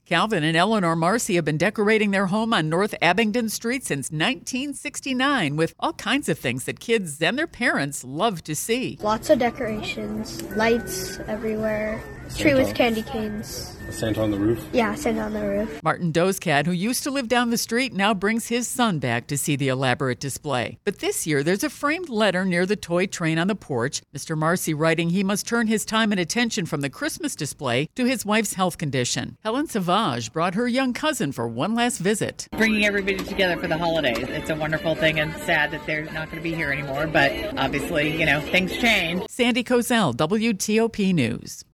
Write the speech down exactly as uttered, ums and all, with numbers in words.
Calvin and Eleanor Marcy have been decorating their home on North Abingdon Street since nineteen sixty-nine with all kinds of things that kids and their parents love to see. Lots of decorations, lights everywhere, tree with candy canes. Santa on the roof? Yeah, Santa on the roof. Martin Doscat, who used to live down the street, now brings his son back to see the elaborate display. But this year, there's a framed letter near the toy train on the porch. Mister Marcy writing he must turn his time and attention from the Christmas display to his wife's health condition. Helen Savage brought her young cousin for one last visit. Bringing everybody together for the holidays. It's a wonderful thing and sad that they're not going to be here anymore. But obviously, you know, things change. Sandy Kozel, W T O P News.